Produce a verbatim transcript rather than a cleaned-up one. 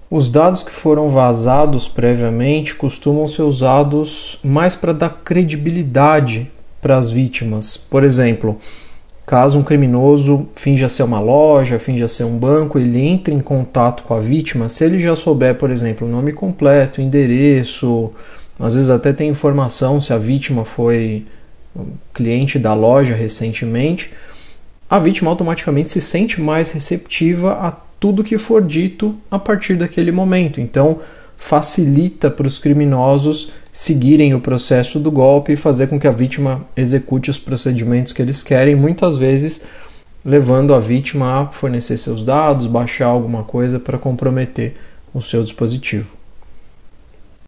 Os dados que foram vazados previamente costumam ser usados mais para dar credibilidade para as vítimas. Por exemplo, caso um criminoso finja ser uma loja, finja ser um banco, ele entre em contato com a vítima, se ele já souber, por exemplo, o nome completo, endereço, às vezes até tem informação se a vítima foi cliente da loja recentemente, a vítima automaticamente se sente mais receptiva a tudo que for dito a partir daquele momento. Então, facilita para os criminosos seguirem o processo do golpe e fazer com que a vítima execute os procedimentos que eles querem, muitas vezes levando a vítima a fornecer seus dados, baixar alguma coisa para comprometer o seu dispositivo.